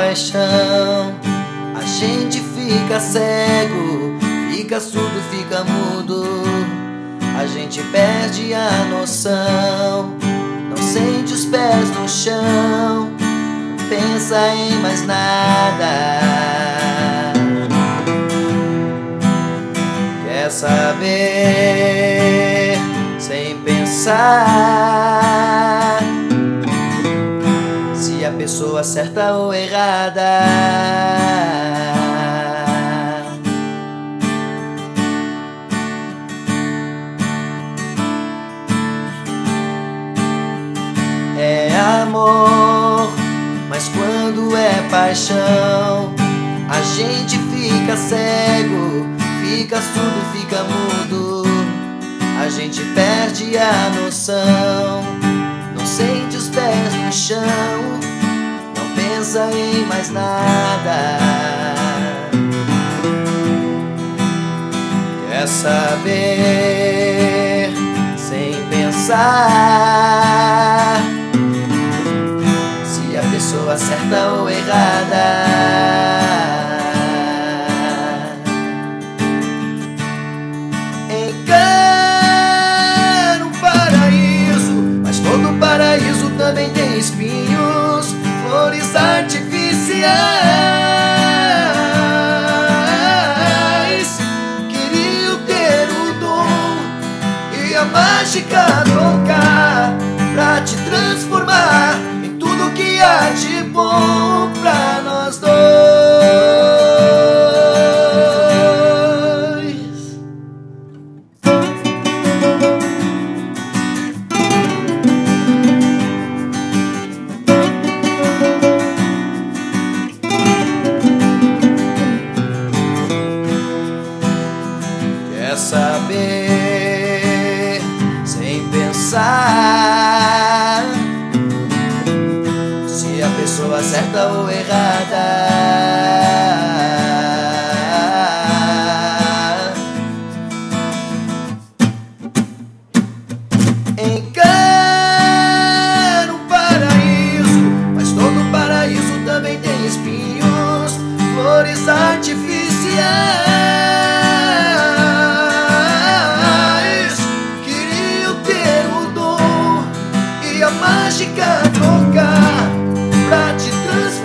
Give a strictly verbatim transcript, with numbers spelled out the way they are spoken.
paixão, a gente fica cego, fica surdo, fica mudo. A gente perde a noção, não sente os pés no chão, não pensa em mais nada. Quer saber sem pensar se a pessoa certa ou errada. É amor, mas quando é paixão, a gente fica cego, fica surdo, fica mudo. A gente perde a noção, não sente os pés no chão, não pensa em mais nada. Quer saber sem pensar se a pessoa certa ou errada. Quero um paraíso, mas todo paraíso também tem espinhos, flores artificiais. Queria ter o dom e a mágica tocar pra te transformar em tudo que há de bom pra nós dois. Quer saber sem pensar se a pessoa certa ou errada. Quero um paraíso, mas todo paraíso também tem espinhos, flores artificiais. Queria ter o dom e a mágica tocar pra te transformar